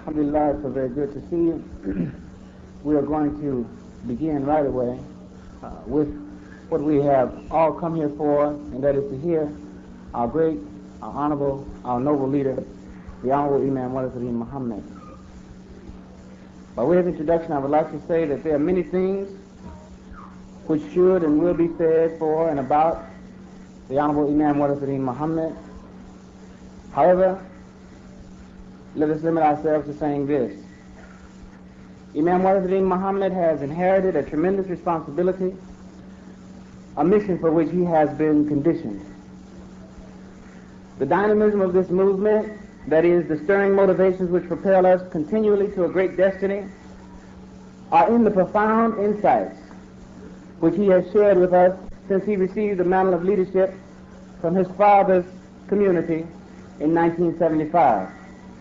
Alhamdulillah, it's so very good to see you. We are going to begin right away with what we have all come here for, and that is to hear our great, our honorable, our noble leader, the Honorable Imam Warithuddin Muhammad. By way of introduction, I would like to say that there are many things which should and will be said for and about the Honorable Imam Warithuddin Muhammad. However, let us limit ourselves to saying this. Imam Warithuddin Muhammad has inherited a tremendous responsibility, a mission for which he has been conditioned. The dynamism of this movement, that is, the stirring motivations which propel us continually to a great destiny, are in the profound insights which he has shared with us since he received the mantle of leadership from his father's community in 1975.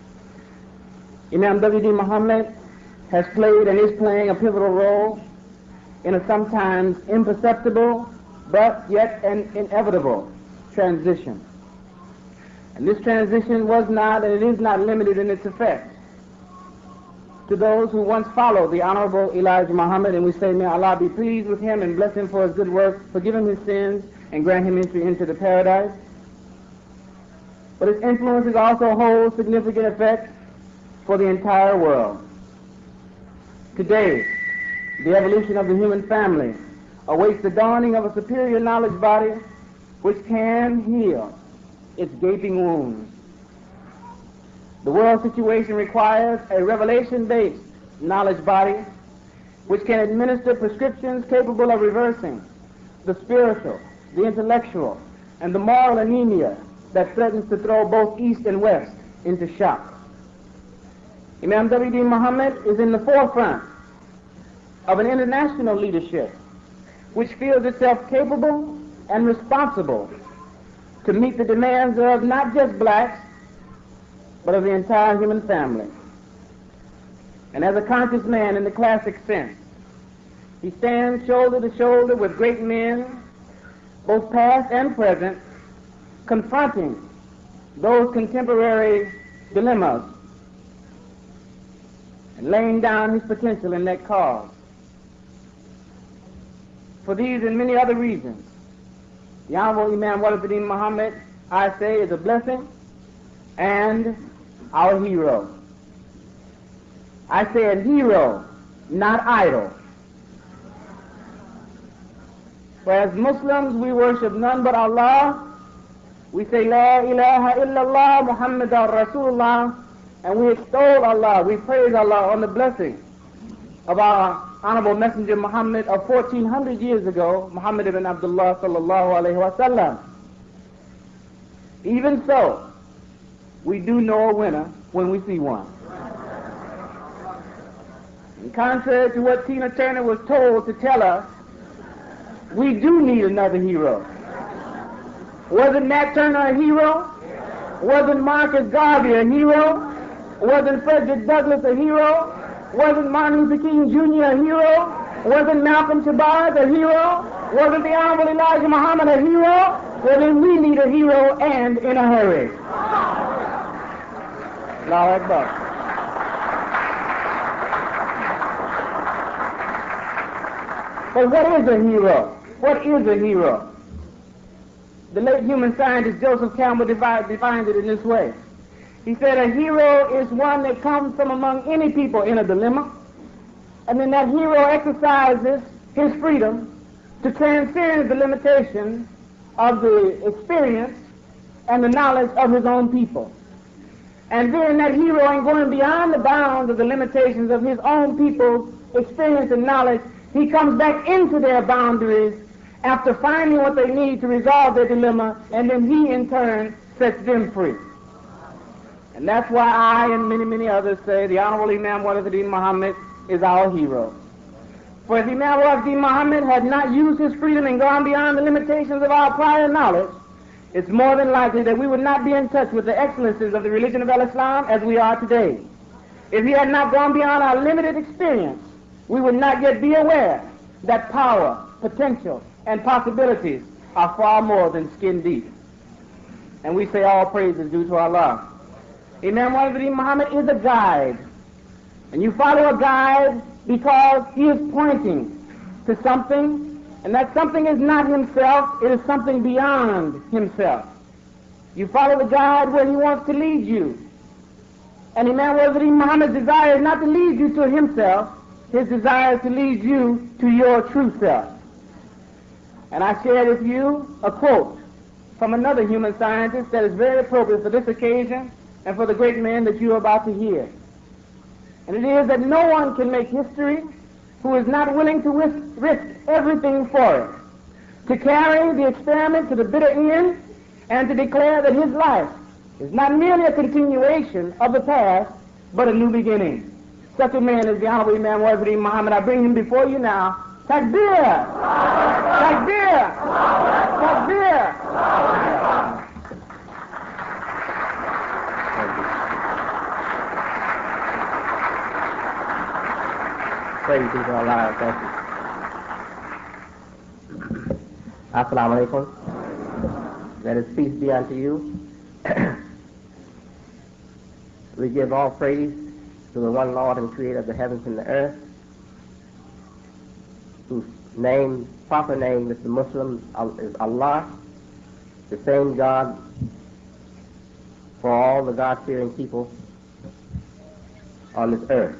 Imam W.D. Muhammad has played and is playing a pivotal role in a sometimes imperceptible but yet an inevitable transition. And this transition was not and it is not limited in its effect to those who once followed the Honorable Elijah Muhammad, and we say, may Allah be pleased with him and bless him for his good work, forgive him his sins, and grant him entry into the paradise. But its influences also hold significant effect for the entire world. Today, the evolution of the human family awaits the dawning of a superior knowledge body which can heal its gaping wounds. The world situation requires a revelation-based knowledge body which can administer prescriptions capable of reversing the spiritual, the intellectual, and the moral anemia that threatens to throw both East and West into shock. Imam W.D. Muhammad is in the forefront of an international leadership which feels itself capable and responsible to meet the demands of not just blacks, but of the entire human family. And as a conscious man in the classic sense, he stands shoulder to shoulder with great men, both past and present, confronting those contemporary dilemmas and laying down his potential in that cause. For these and many other reasons, the Honorable Imam Warithuddin Muhammad, I say, is a blessing and our hero. I say a hero, not idol. For as Muslims, we worship none but Allah. We say, La ilaha illallah Muhammadan Rasulullah, and we extol Allah, we praise Allah on the blessing of our honorable messenger Muhammad of 1400 years ago, Muhammad ibn Abdullah sallallahu alayhi wa sallam. Even so, we do know a winner when we see one. And contrary to what Tina Turner was told to tell us, we do need another hero. Wasn't Nat Turner a hero? Wasn't Marcus Garvey a hero? Wasn't Frederick Douglass a hero? Wasn't Martin Luther King Jr. a hero? Wasn't Malcolm Shabazz a hero? Wasn't the Honorable Elijah Muhammad a hero? Well, then we need a hero, and in a hurry. Allahu Akbar. But what is a hero? What is a hero? The late human scientist Joseph Campbell defined it in this way. He said a hero is one that comes from among any people in a dilemma, and then that hero exercises his freedom to transcend the limitations of the experience and the knowledge of his own people. And then that hero ain't going beyond the bounds of the limitations of his own people's experience and knowledge. He comes back into their boundaries after finding what they need to resolve their dilemma, and then he in turn sets them free. And that's why I and many, many others say the Honorable Imam Warithuddin Muhammad is our hero. For if Imam Warithuddin Muhammad had not used his freedom and gone beyond the limitations of our prior knowledge, it's more than likely that we would not be in touch with the excellences of the religion of Islam as we are today. If he had not gone beyond our limited experience, we would not yet be aware that power, potential, and possibilities are far more than skin deep. And we say all praise is due to Allah. Imam Warithuddin Muhammad is a guide And you follow a guide because he is pointing to something, and that something is not himself, it is something beyond himself. You follow the guide where he wants to lead you. And Imam Waziri Muhammad's desire is not to lead you to himself, his desire is to lead you to your true self. And I share with you a quote from another human scientist that is very appropriate for this occasion and for the great man that you are about to hear. And it is that no one can make history who is not willing to risk everything for it, to carry the experiment to the bitter end, and to declare that his life is not merely a continuation of the past, but a new beginning. Such a man is the Honorable Imam Waziri Muhammad. I bring him before you now. Takbir! Takbir! Takbir! Praise be to Allah. Thank you. Assalamu alaikum. Let his peace be unto you. We give all praise to the one Lord and Creator of the heavens and the earth, whose name, proper name, Mr. Muslim, is Allah, the same God for all the God-fearing people on this earth.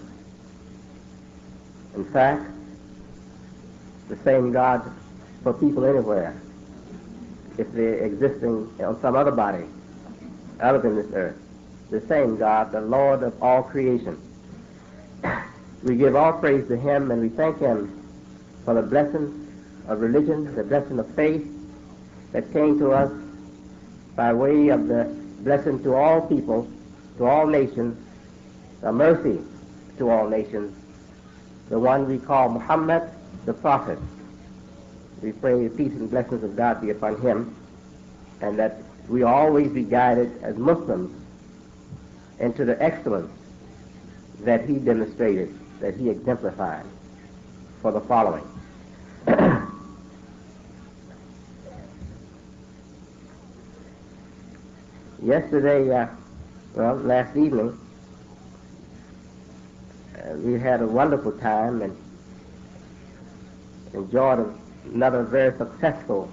In fact, the same God for people anywhere, if they're existing on some other body other than this earth. The same God, the Lord of all creation. We give all praise to him, and we thank him for the blessing of religion, the blessing of faith that came to us by way of the blessing to all people, to all nations, the mercy to all nations, the one we call Muhammad, the Prophet. We pray the peace and blessings of God be upon him, and that we always be guided as Muslims into the excellence that he demonstrated, that he exemplified for the following. Yesterday, last evening, we had a wonderful time and enjoyed another very successful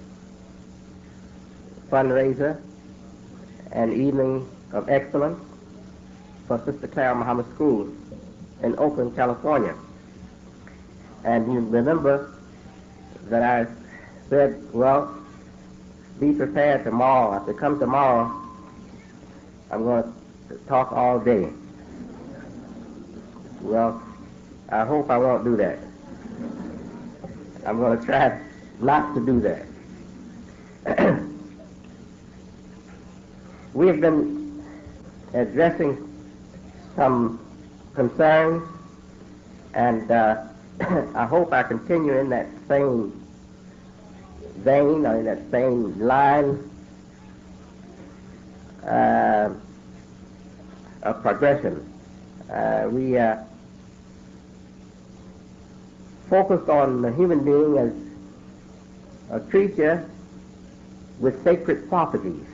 fundraiser and evening of excellence for Sister Clara Muhammad School in Oakland, California. And you remember that I said, well, be prepared tomorrow. If they come tomorrow, I'm going to talk all day. Well, I hope I won't do that. I'm going to try not to do that. We have been addressing some concerns, and I hope I continue in that same vein, or in that same line of progression. We focused on the human being as a creature with sacred properties.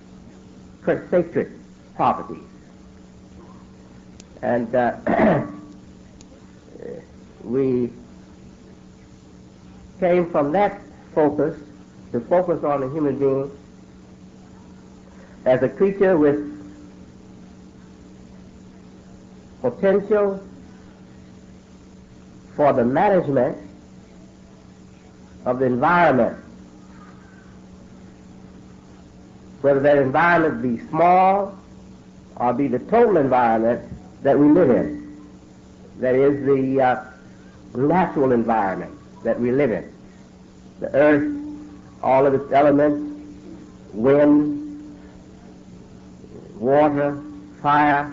And we came from that focus to focus on the human being as a creature with potential for the management of the environment, whether that environment be small or be the total environment that we live in. That is the natural environment that we live in. The earth, all of its elements, wind, water, fire,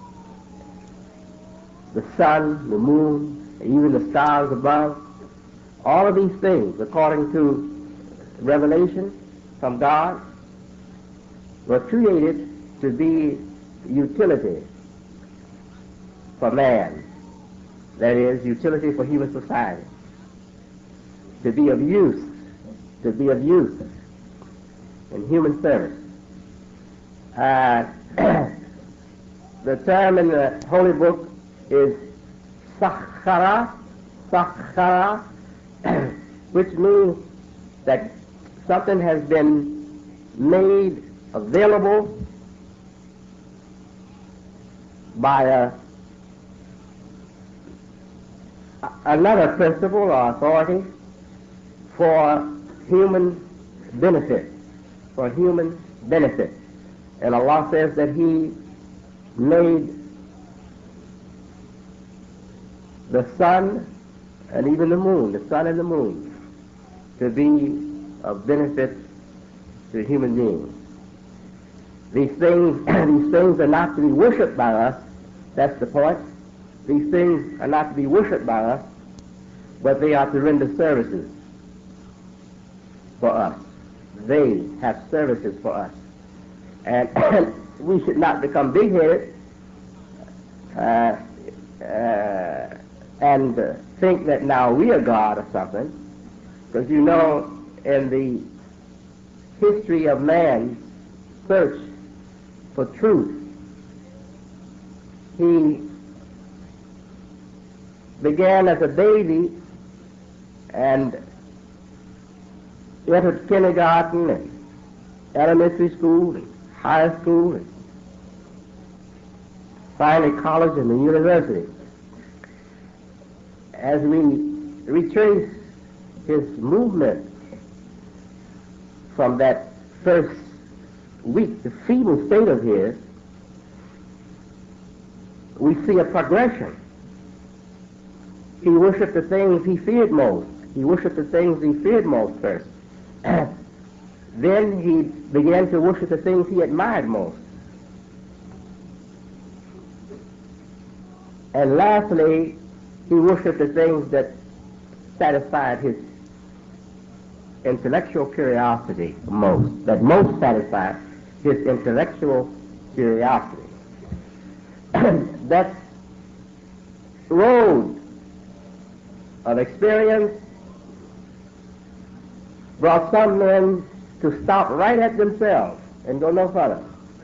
the sun, the moon, even the stars above, all of these things, according to revelation from God, were created to be utility for man. That is, utility for human society. To be of use in human service. The term in the Holy Book is sakhara, which means that something has been made available by another principle or authority for human benefit, And Allah says that He made the sun and even the moon, to be of benefit to human beings. These things are not to be worshipped by us. That's the point. These things are not to be worshipped by us, but they are to render services for us. They have services for us. And we should not become big-headed and think that now we are God or something. Because you know, in the history of man's search for truth, he began as a baby and entered kindergarten and elementary school and high school and finally college and the university. As we retrace his movement from that first weak, the feeble state of his, we see a progression. He worshipped the things he feared most. First. Then he began to worship the things he admired most. And lastly, he worshipped the things that satisfied his intellectual curiosity most, satisfied his intellectual curiosity. That road of experience brought some men to stop right at themselves and go no further.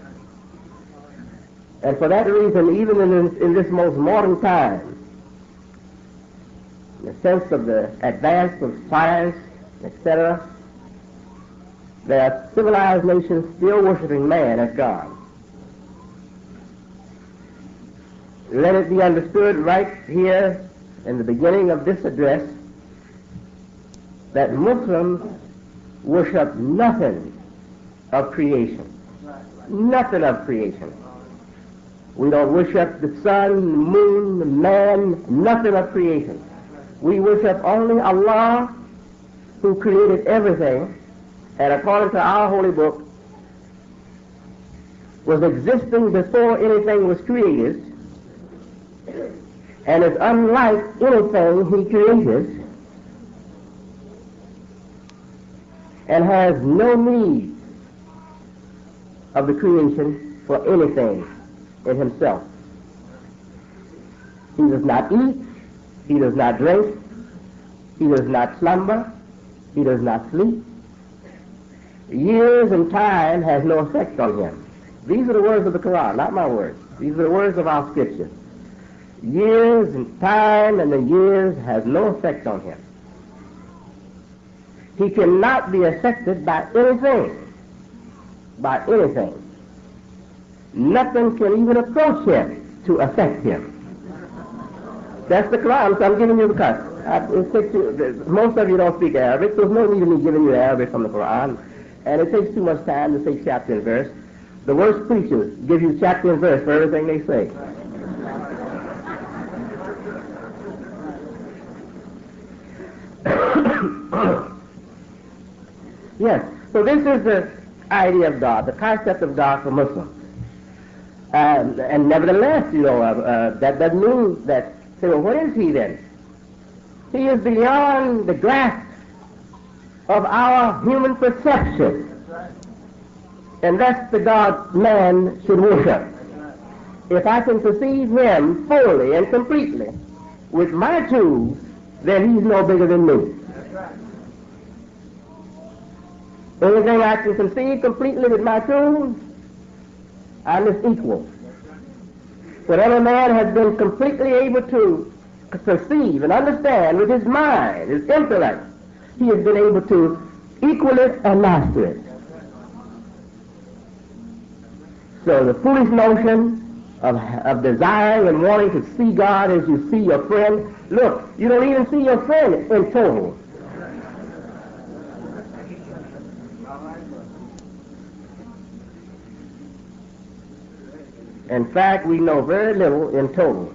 And for that reason, even in this most modern time, in the sense of the advance of science, etc., there are civilized nations still worshiping man as God. Let it be understood right here in the beginning of this address that Muslims worship nothing of creation. Nothing of creation. We don't worship the sun, the moon, the man, nothing of creation. We worship only Allah, who created everything, and according to our holy book, was existing before anything was created, and is unlike anything he created, and has no need of the creation for anything in himself. He does not eat, he does not drink, he does not slumber, he does not sleep. Years and time has no effect on him. These are the words of the Quran, not my words. These are the words of our scripture. Years and time and the years has no effect on him. He cannot be affected by anything. Nothing can even approach him to affect him. That's the Quran, so I'm giving you the cut. Most of you don't speak Arabic, so there's no need of me giving you Arabic from the Quran. And it takes too much time to say chapter and verse. The worst preachers give you chapter and verse for everything they say. Yes, so this is the idea of God, the concept of God for Muslims. And nevertheless, that doesn't mean that, say, well, what is he then? He is beyond the grasp of our human perception. And that's the God man should worship. If I can perceive him fully and completely with my tools, then he's no bigger than me. Anything I can conceive completely with my tools, I'm his equal. Whatever man has been completely able to perceive and understand with his mind, his intellect, he has been able to equal it and master it. So the foolish notion of desiring and wanting to see God as you see your friend, look, you don't even see your friend in total. In fact, we know very little in total.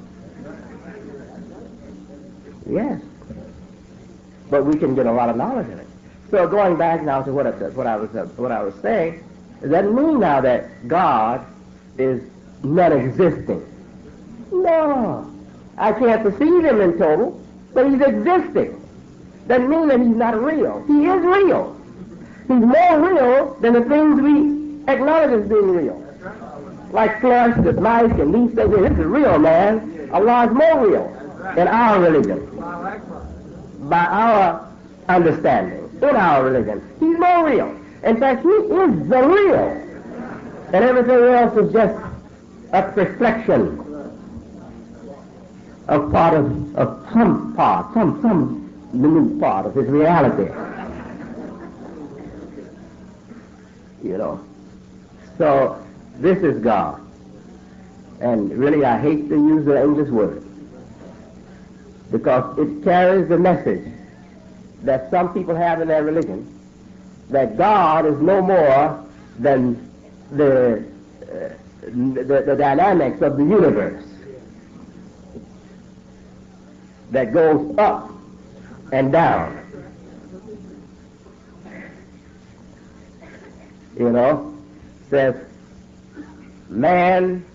Yes. But we can get a lot of knowledge in it. So going back now to what I was saying, does that mean now that God is non-existing? No. I can't perceive him in total, but he's existing. Doesn't mean that he's not real. He is real. He's more real than the things we acknowledge as being real. Like flesh, the life, and these things. This is real, man. Allah is more real in our religion. By our understanding, in our religion. He's more real. In fact, he is the real. And everything else is just a reflection of part of some part, some minute part of his reality. You know. So, this is God. And really, I hate to use the English word, because it carries the message that some people have in their religion, that God is no more than the dynamics of the universe that goes up and down. You know, says man,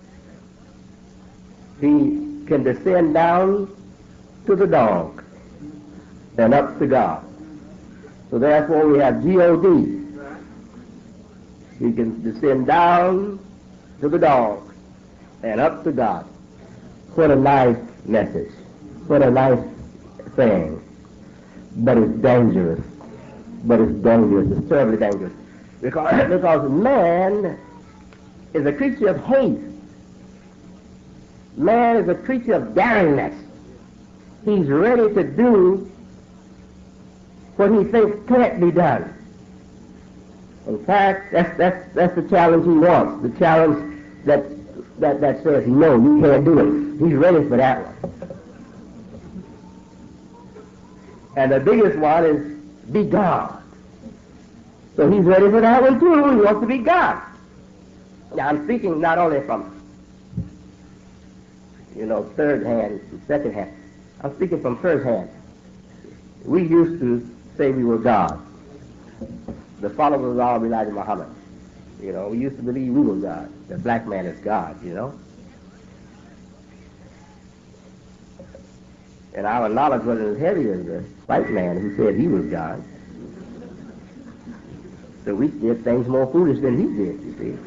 he can descend down to the dog and up to God. So therefore we have G-O-D. He can descend down to the dog and up to God. What a nice message. What a nice thing. But it's dangerous. It's terribly dangerous. Because man is a creature of haste. Man is a creature of daringness. He's ready to do what he thinks can't be done. In fact, that's the challenge he wants. The challenge that says, no, you can't do it. He's ready for that one. And the biggest one is be God. So he's ready for that one too. He wants to be God. Now I'm speaking not only from, third hand, second hand. I'm speaking from first hand. We used to say we were God. The followers of our Elijah Muhammad. We used to believe we were God. The black man is God, And our knowledge wasn't as heavy as the white man who said he was God. So we did things more foolish than he did, you see.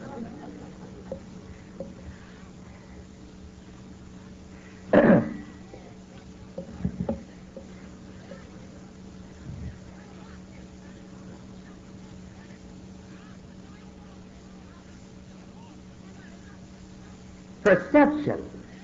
Perception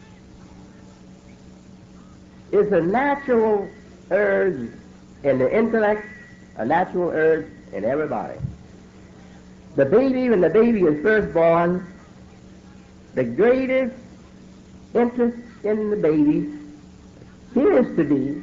is a natural urge in the intellect, a natural urge in everybody. The baby, when the baby is first born, the greatest interest in the baby appears to be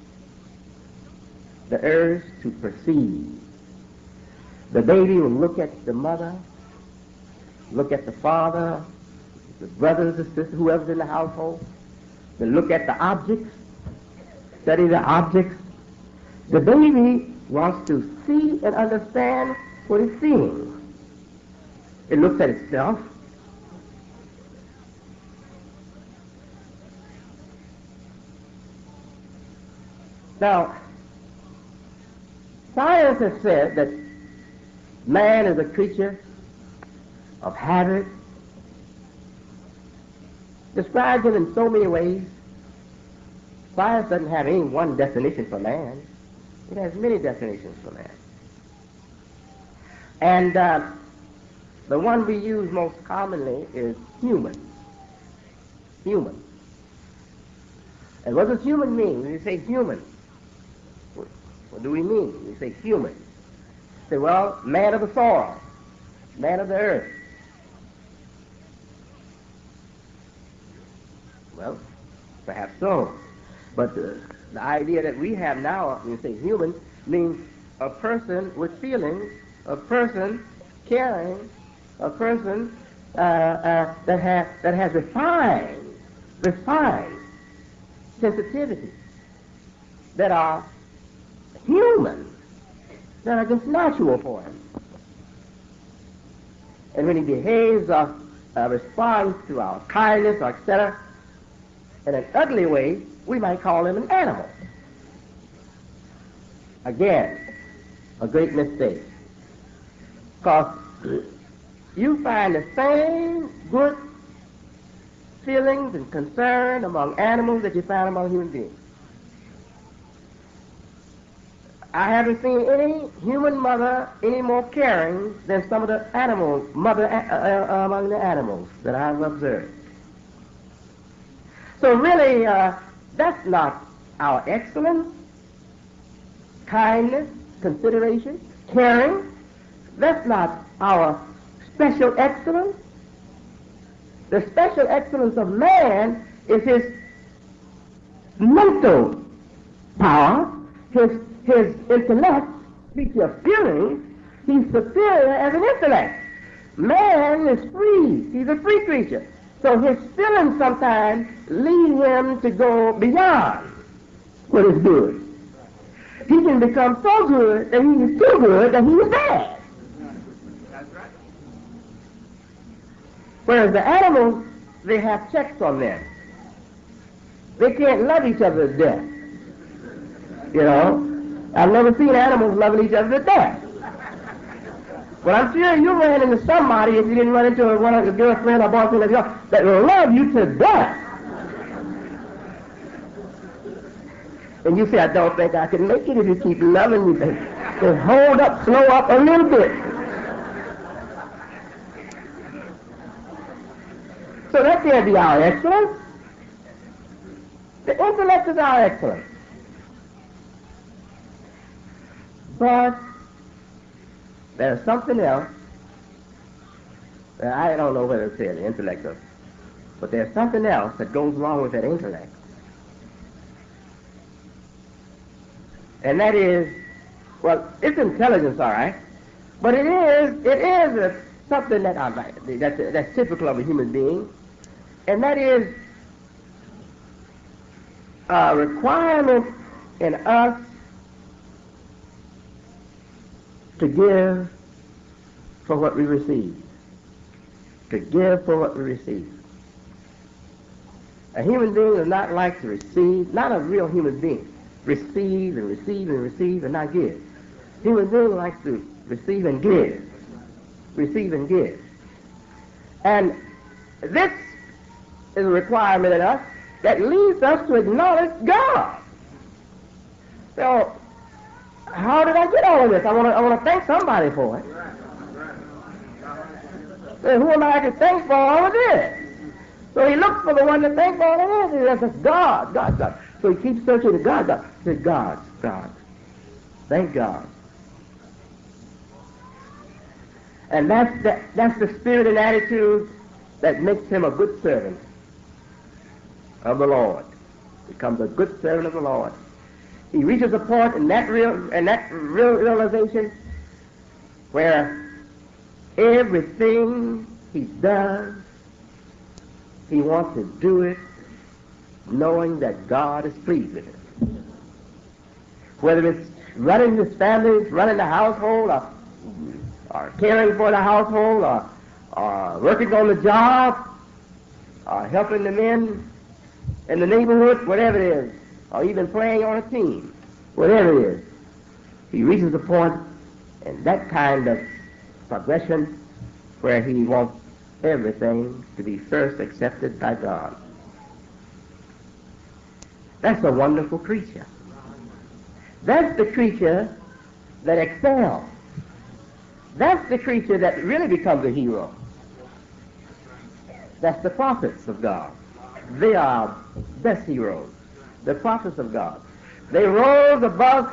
the urge to perceive. The baby will look at the mother, look at the father, the brothers, the sisters, whoever's in the household. They look at the objects, study the objects. The baby wants to see and understand what it's seeing. It looks at itself. Now, science has said that man is a creature of habit, describes him in so many ways. Science doesn't have any one definition for man. It has many definitions for man. And the one we use most commonly is human. Human. And what does human mean? When you say human, what do we mean when you say human? Say, well, man of the soil, man of the earth. Well, perhaps so. But the idea that we have now, when you say human, means a person with feelings, a person caring, a person that has refined sensitivity, that are human, that are just natural for him. And when he behaves or responds to our kindness or etc. in an ugly way, we might call him an animal. Again, a great mistake. Because you find the same good feelings and concern among animals that you find among human beings. I haven't seen any human mother any more caring than some of the animals, among the animals that I've observed. So really, that's not our excellence, kindness, consideration, caring. That's not our special excellence. The special excellence of man is his mental power, his intellect, speaking of feelings. He's superior as an intellect. Man is free. He's a free creature. So his feelings sometimes lead him to go beyond what is good. He can become so good that he is too good that he is bad. That's right. Whereas the animals, they have checks on them. They can't love each other to death. You know, I've never seen animals loving each other to death. But I'm sure you ran into somebody, if you didn't run into one of your girlfriend or boyfriend or girl, that will love you to death. And you say, I don't think I can make it if you keep loving me. Just hold up, slow up a little bit. So that can't be our excellence. The intellect is our excellence. But there's something else that I don't know whether it's the intellect or, but there's something else that goes along with that intellect. And that is, well, it's intelligence, all right, but it is something that's typical of a human being, and that is a requirement in us to give for what we receive. To give for what we receive. A human being does not like to receive, not a real human being. Receive and receive and receive and not give. Human being likes to receive and give. Receive and give. And this is a requirement in us that leads us to acknowledge God. So, how did I get all of this? I want to thank somebody for it. So who am I to thank for all of this? So he looks for the one to thank for all of this. He says, God, God, God. So he keeps searching to God, God. He says, God, God. Thank God. And that's the spirit and attitude that makes him a good servant of the Lord. Becomes a good servant of the Lord. He reaches a point in that realization where everything he does, he wants to do it knowing that God is pleased with it. Whether it's running his family, running the household, or caring for the household, or working on the job, or helping the men in the neighborhood, whatever it is, or even playing on a team, whatever it is, he reaches a point in that kind of progression where he wants everything to be first accepted by God. That's a wonderful creature. That's the creature that excels. That's the creature that really becomes a hero. That's the prophets of God. they are best heroes, the prophets of God. They rose above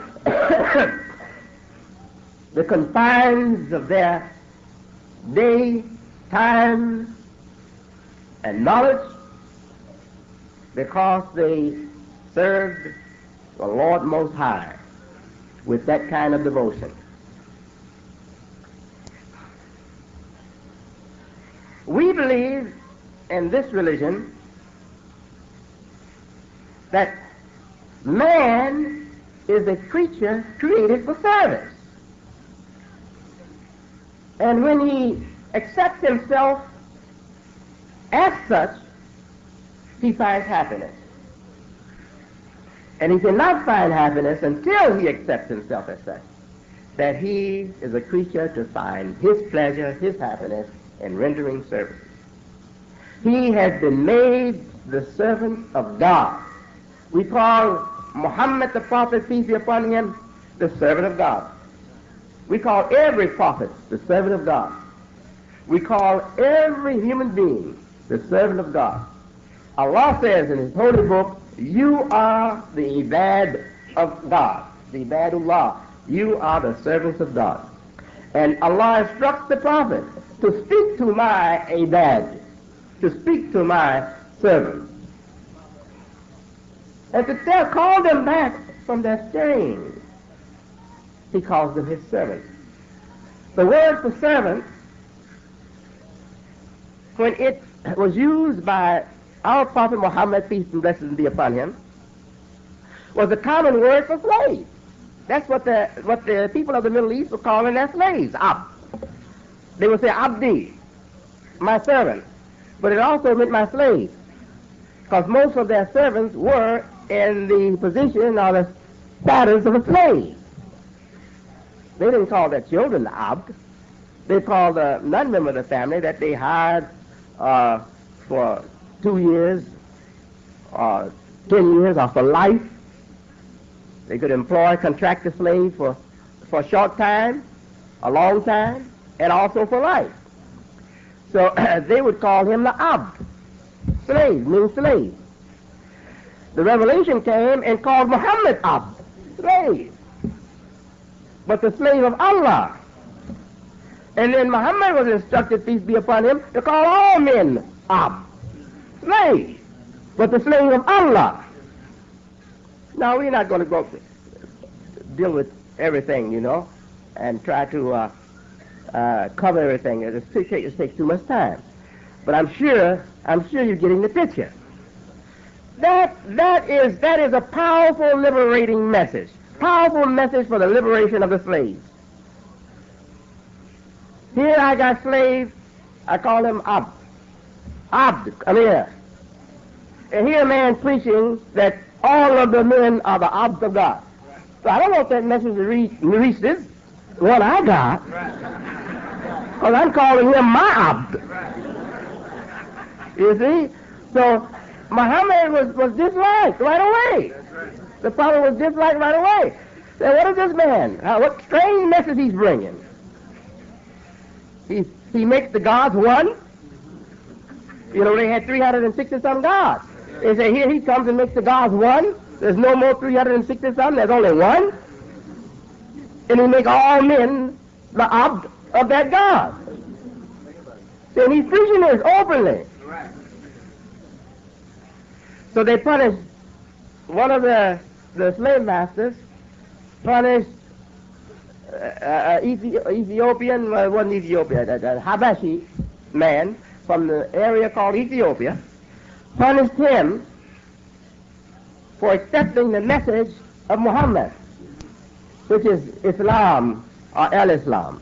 the confines of their day, time, and knowledge because they served the Lord Most High with that kind of devotion. We believe in this religion that man is a creature created for service. And when he accepts himself as such, he finds happiness. And he cannot find happiness until he accepts himself as such, that he is a creature to find his pleasure, his happiness in rendering service. He has been made the servant of God. We call Muhammad the prophet, peace be upon him, the servant of God. We call every prophet the servant of God. We call every human being the servant of God. Allah says in his holy book, you are the ibad of God, the ibadullah. You are the servants of God. And Allah instructs the prophet to speak to my ibad, to speak to my servants, and to call them back from their straying. He calls them his servants. The word for servant, when it was used by our Prophet Muhammad, peace and blessings be upon him, was a common word for slave. That's what the people of the Middle East were calling their slaves, abd. They would say abdi, my servant, but it also meant my slave, because most of their servants were in the position or the status of a slave. They didn't call their children the abd. They called the non-member of the family that they hired for 2 years, or 10 years, or for life. They could contract a slave for a short time, a long time, and also for life. So they would call him the abd. Slave means slave. The revelation came and called Muhammad abd, slave, but the slave of Allah. And then Muhammad was instructed, peace be upon him, to call all men abd, slave, but the slave of Allah. Now, we're not going to go deal with everything, and try to cover everything. It takes too much time. But I'm sure you're getting the picture. That is a powerful liberating message. Powerful message for the liberation of the slaves. Here I got slaves, I call him abd. Abd, come here. And here a man preaching that all of the men are the abds of God. So I don't want that message to reach this one I got, because I'm calling him my abd. You see? So Muhammad was disliked right away. The prophet was disliked right away. So what is this man? What strange message he's bringing? He makes the gods one. They had 360-some gods. They say, here he comes and makes the gods one. There's no more 360-some. There's only one. And he makes all men the abd of that God. And he's preaching this openly. So they punished one of the slave masters, punished Ethiopian, wasn't Ethiopia, a Habashi man from the area called Ethiopia, punished him for accepting the message of Muhammad, which is Islam or al-Islam.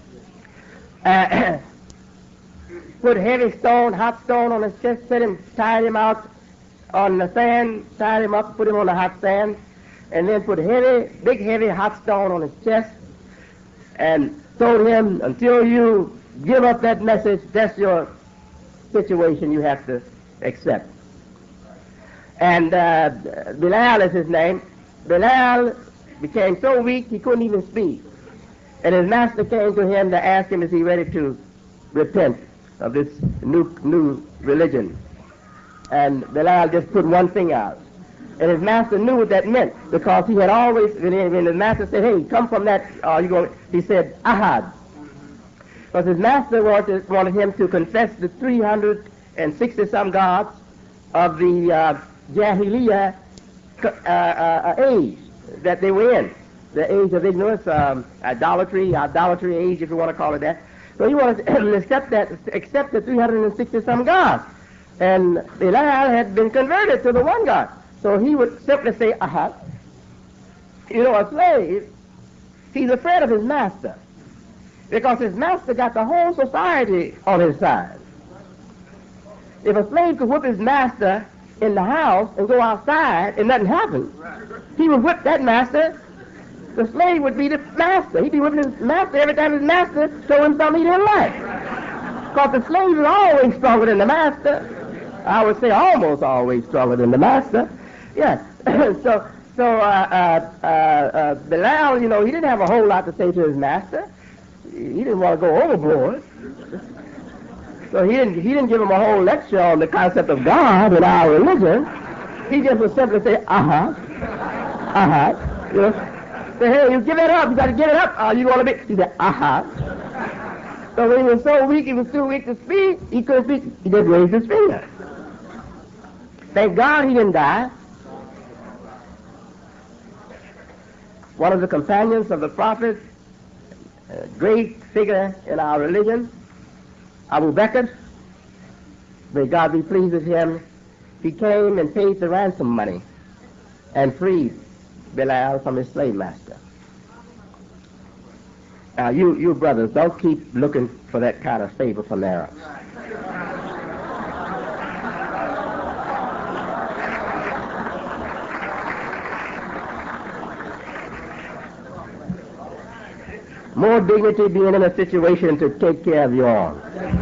Put heavy stone, hot stone on his chest, tied him out on the sand, tied him up, put him on the hot sand, and then put big heavy hot stone on his chest, and told him, until you give up that message, that's your situation you have to accept. And Bilal is his name. Bilal became so weak he couldn't even speak. And his master came to him to ask him, is he ready to repent of this new religion? And Belial just put one thing out. And his master knew what that meant, because he had always, when the master said, hey, come from that, he said, Ahad. Because his master wanted him to confess the 360-some gods of the Jahiliyyah age that they were in, the age of ignorance, idolatry age, if you want to call it that. So he wanted to accept the 360-some gods. And Belial had been converted to the one God. So he would simply say, Ahad. You know, a slave, he's afraid of his master, because his master got the whole society on his side. If a slave could whip his master in the house and go outside and nothing happened, he would whip that master. The slave would be the master. He'd be whipping his master every time his master showed him something he didn't like. Because the slave is always stronger than the master. I would say almost always stronger than the master. Yes. So Belial, you know, he didn't have a whole lot to say to his master. He didn't want to go overboard. So he didn't give him a whole lecture on the concept of God and our religion. He just would simply say, you know. Say, hey, you give it up. You got to give it up. You going to be? He said, So when he was so weak, he was too weak to speak. He couldn't speak. He just raised his finger. Thank God he didn't die. One of the companions of the Prophet, a great figure in our religion, Abu Bakr, may God be pleased with him, he came and paid the ransom money and freed Belial from his slave master. Now, you brothers, don't keep looking for that kind of favor from Arabs. More dignity being in a situation to take care of your own.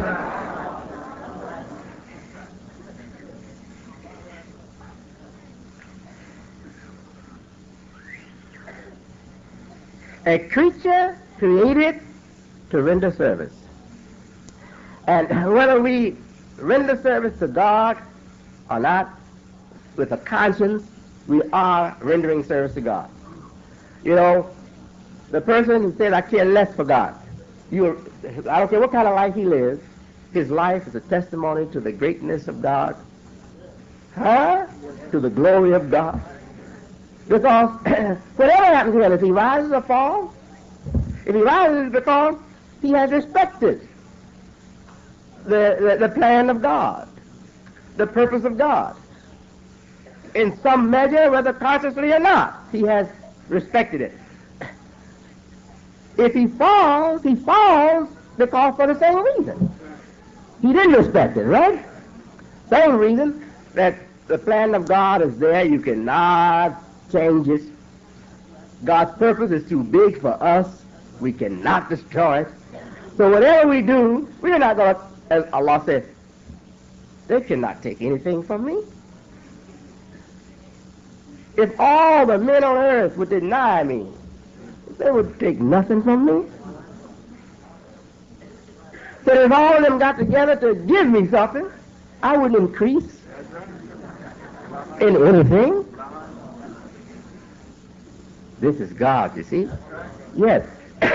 A creature created to render service. And whether we render service to God or not, with a conscience, we are rendering service to God. You know, the person who says, I care less for God, I don't care what kind of life he lives, his life is a testimony to the greatness of God, to the glory of God. Because whatever happens to him, if he rises or falls, if he rises, it's because he has respected the plan of God, the purpose of God. In some measure, whether consciously or not, he has respected it. If he falls because for the same reason. He didn't respect it, right? Same reason that the plan of God is there. You cannot change it. God's purpose is too big for us. We cannot destroy it. So whatever we do, we're not going to, as Allah said, they cannot take anything from me. If all the men on earth would deny me, they would take nothing from me. So if all of them got together to give me something, I wouldn't increase in anything. This is God, you see. Yes.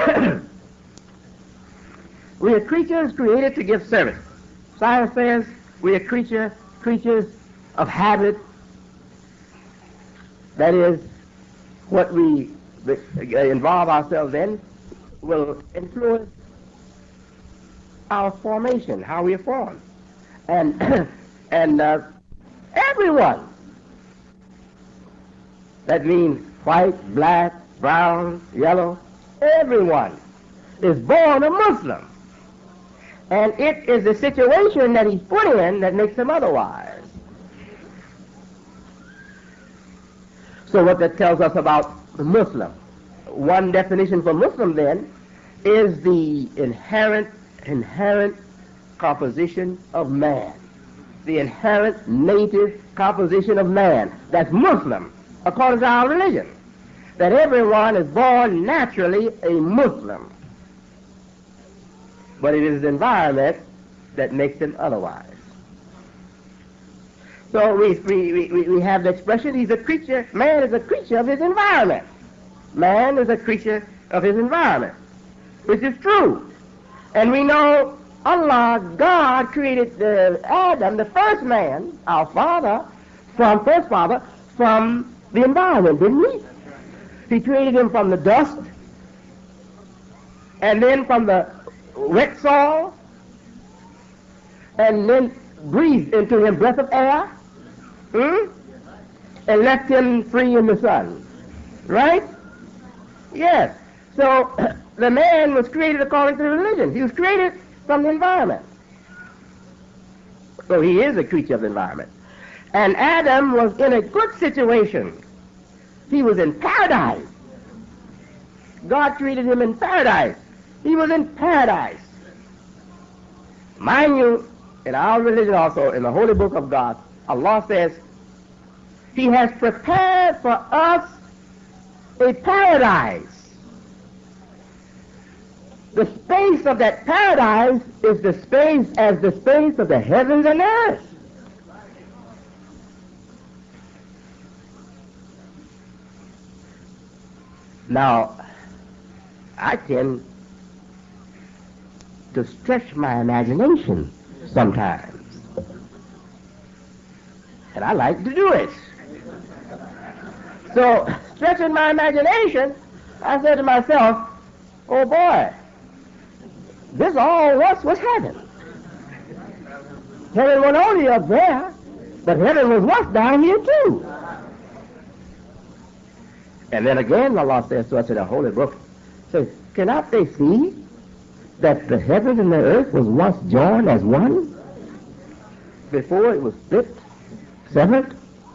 We are creatures created to give service. Science says we are creatures of habit. That is, what we involve ourselves in will influence our formation, how we are formed. And everyone, that means white, black, brown, yellow, everyone is born a Muslim. And it is the situation that he's put in that makes him otherwise. So what that tells us about the Muslim, one definition for Muslim then is the inherent composition of man, the inherent native composition of man. That's Muslim, according to our religion, that everyone is born naturally a Muslim. But it is the environment that makes them otherwise. So we have the expression, he's a creature, man is a creature of his environment. Man is a creature of his environment, which is true. And we know Allah, God, created Adam, the first man, our father, first father, from the environment, didn't he? He created him from the dust, and then from the wet soil, and then breathed into him breath of air, and left him free in the sun. Right? Yes. So the man was created according to religion. He was created from the environment. So he is a creature of the environment. And Adam was in a good situation. He was in paradise. God created him in paradise. He was in paradise. Mind you, in our religion also, in the Holy Book of God, Allah says, He has prepared for us a paradise. The space of that paradise is the space as the space of the heavens and earth. Now, I tend to stretch my imagination sometimes. And I like to do it. So, stretching my imagination, I said to myself, oh boy, this all was heaven. Heaven wasn't only up there, but heaven was once down here too. And then again, Allah says to us in the Holy Book, says, cannot they see that the heavens and the earth was once joined as one before it was split, severed?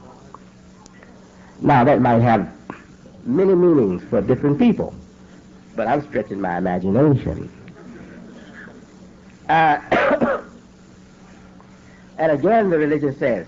Now that might have many meanings for different people, but I'm stretching my imagination. And again the religion says,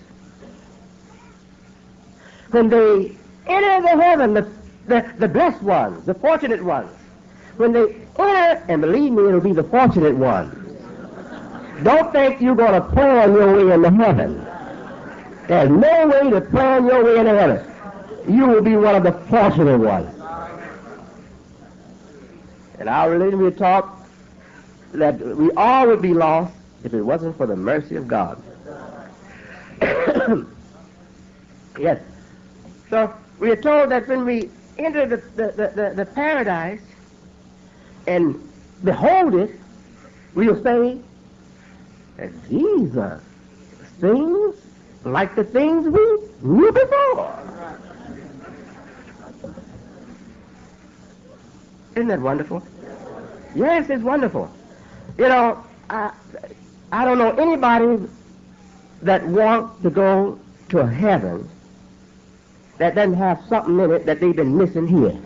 when they enter the heaven, the blessed ones, the fortunate ones, when they enter, and believe me, it'll be the fortunate ones. Don't think you're going to plan your way into heaven. There's no way to plan your way into heaven. You will be one of the fortunate ones. In our religion, we're taught that we all would be lost if it wasn't for the mercy of God. Yes. So we are told that when we enter the paradise and behold it, we will say that these are things like the things we knew before. Isn't that wonderful? Yes, it's wonderful. You know, I don't know anybody that wants to go to heaven that doesn't have something in it that they've been missing here.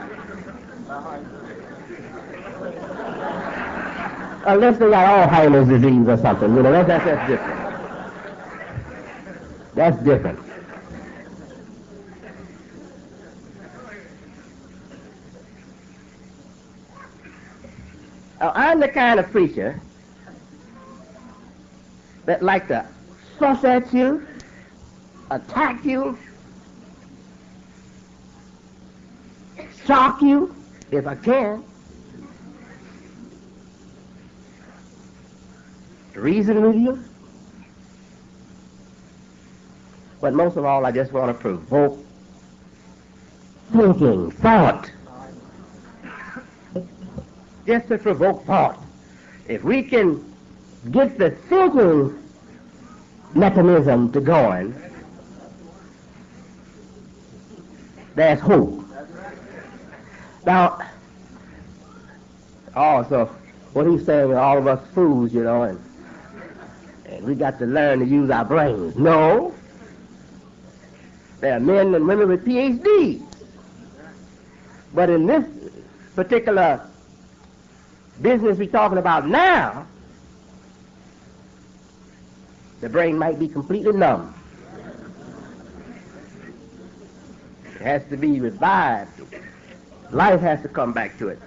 Unless they got Alzheimer's disease or something, you know, that's different. That's different. I'm the kind of preacher that like to fuss at you, attack you, shock you, if I can, reason with you. But most of all, I just want to provoke thinking, thought. Just to provoke thought. If we can get the thinking mechanism to going, there's hope. Now, also, what he's saying, all of us fools, you know, and we got to learn to use our brains. No. There are men and women with PhDs. But in this particular business we're talking about now, the brain might be completely numb. It has to be revived. Life has to come back to it.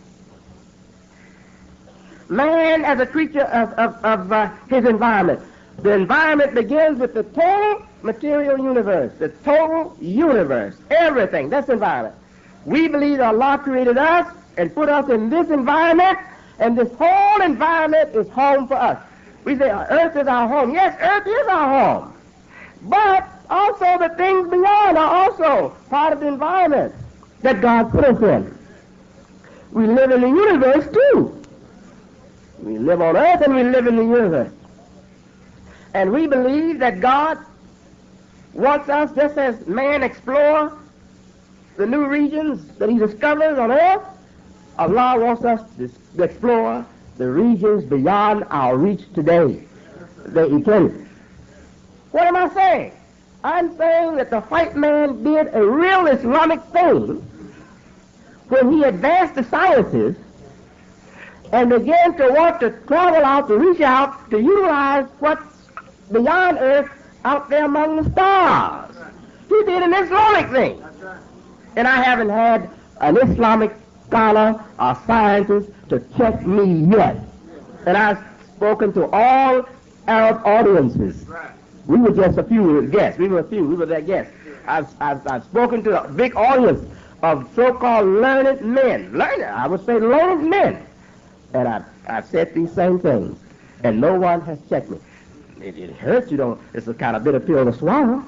Man as a creature of his environment. The environment begins with the total material universe, the total universe, everything. That's environment. We believe that Allah created us and put us in this environment, and this whole environment is home for us. We say earth is our home. Yes, earth is our home. But also the things beyond are also part of the environment that God put us in. We live in the universe too. We live on earth and we live in the universe. And we believe that God wants us, just as man explores the new regions that he discovers on earth, Allah wants us to explore the regions beyond our reach today, the eternity. What am I saying? I'm saying that the white man did a real Islamic thing when he advanced the sciences and began to want to travel out, to reach out, to utilize what's beyond earth out there among the stars. He did an Islamic thing. And I haven't had an Islamic scholar or scientist to check me yet. And I've spoken to all Arab audiences. We were just a few guests. We were their guests. I've spoken to a big audience of so-called learned men. I would say learned men. And I've said these same things. And no one has checked me. It hurts, it's a kind of bitter pill to swallow,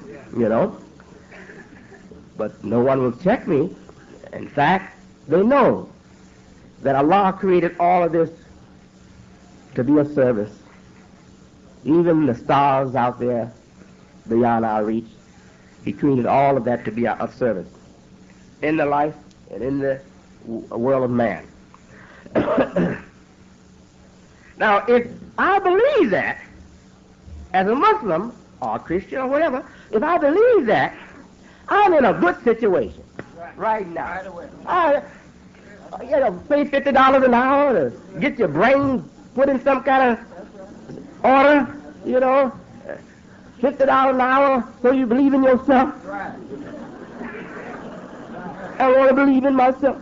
But no one will check me. In fact, they know that Allah created all of this to be of service. Even the stars out there beyond our reach, He created all of that to be of service in the life and in the world of man. Now, if I believe that, as a Muslim or a Christian or whatever, if I believe that, I'm in a good situation right now. Pay $50 an hour to get your brain put in some kind of order, $50 an hour so you believe in yourself. I want to believe in myself.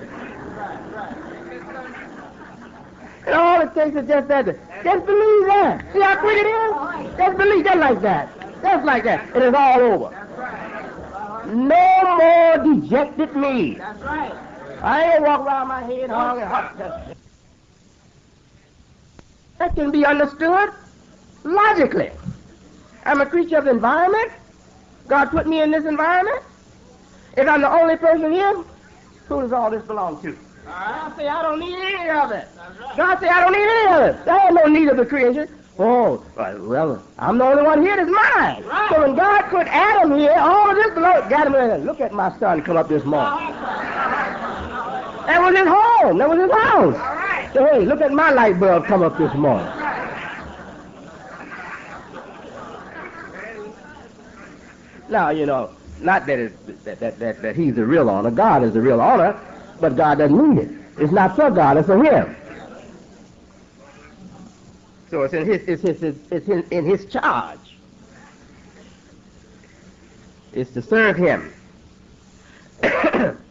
And all it takes is just that. Just believe that. See how quick it is? Just believe just like that. Just like that. It is all over. No more dejected me. That's right. I ain't walk around my head hung and hot. That can be understood logically. I'm a creature of the environment. God put me in this environment. If I'm the only person here, who does all this belong to? God say I don't need any of it. God say I don't need any of it. There ain't no need of the creation. Oh, well, I'm the only one here that's mine. Right. So when God put Adam here, all of this belongs. Got him there. Look at my son come up this morning. That was his home. That was his house. Right. So hey, look at my light bulb come up this morning. Now, not that he's the real owner. God is the real owner, but God doesn't need it. It's not for God, it's for him. So it's in his charge. It's to serve him.